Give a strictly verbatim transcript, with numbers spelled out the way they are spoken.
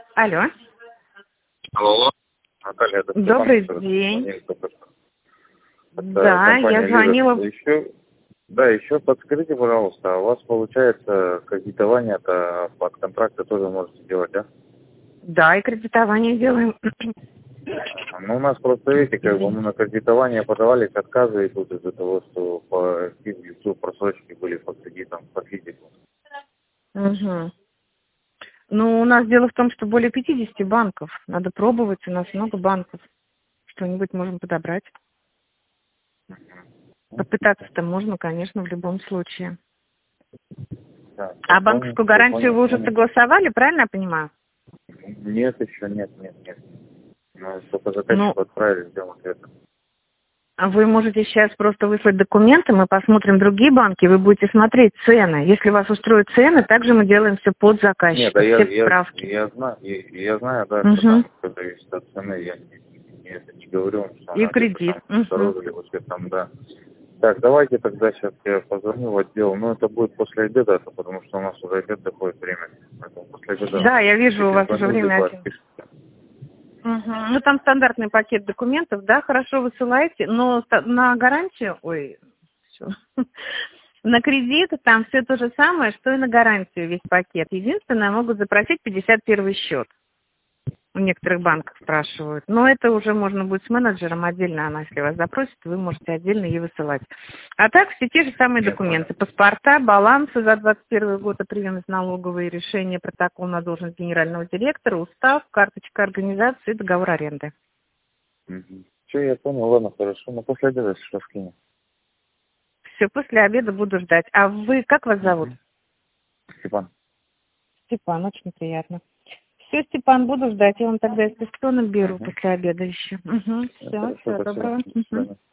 Алло. Алло. Наталья, это Добрый Степан, день. это Да, я компания звонила. Лидер. Еще, да, еще подскажите, пожалуйста, у вас получается кредитование-то под контракты тоже можете делать, да? Да, и кредитование делаем. Ну, у нас просто, видите, как бы мы на кредитование подавались, отказы идут из-за того, что по физлицу просрочки были по кредитам, по физику. Угу. Ну, у нас дело в том, что более пятидесяти банков. Надо пробовать, у нас много банков. Что-нибудь можем подобрать. Попытаться-то можно, конечно, в любом случае. Да, А я банковскую понял, гарантию я вы уже понял. согласовали, правильно я понимаю? Нет, еще нет, нет, нет. Мы только Ну, заказчику отправили, ждем ответа. а вы можете сейчас просто выслать документы, мы посмотрим другие банки, вы будете смотреть цены. Если вас устроят цены, также мы делаем все под Нет, заказчика, да я, все я, справки. я знаю, я, я знаю, да, что Угу. там все зависит от цены, я не, не, это не говорю, что И она где-то кредит. там Угу. дороже или вообще там, да. Так, давайте тогда сейчас я позвоню в отдел, но это будет после обеда, потому что у нас уже обед доходит время. Поэтому после обеда Да, я вижу, у вас уже перезвоню, время либо один. отпишите. Угу. Ну, там стандартный пакет документов, да, хорошо высылаете, но ста- на гарантию, ой, всё. На кредит там все то же самое, что и на гарантию весь пакет. Единственное, могут запросить пятьдесят первый счет. У некоторых банков спрашивают. Но это уже можно будет с менеджером отдельно, она если вас запросит, вы можете отдельно ей высылать. А так все те же самые Нет, документы. понял. Паспорта, балансы за двадцать первый год, прием из налоговой, решение, протокол на должность генерального директора, устав, карточка организации и договор аренды. Угу. Все, я понял, ладно, хорошо, но после обеда сейчас скину. Все, после обеда буду ждать. А вы, как вас зовут? Угу. Степан. Степан, очень приятно. Все, Степан, буду ждать. Я вам тогда из телефона беру Угу. после обеда еще. Угу. Все, Хорошо, всего спасибо. доброго. До Угу. свидания.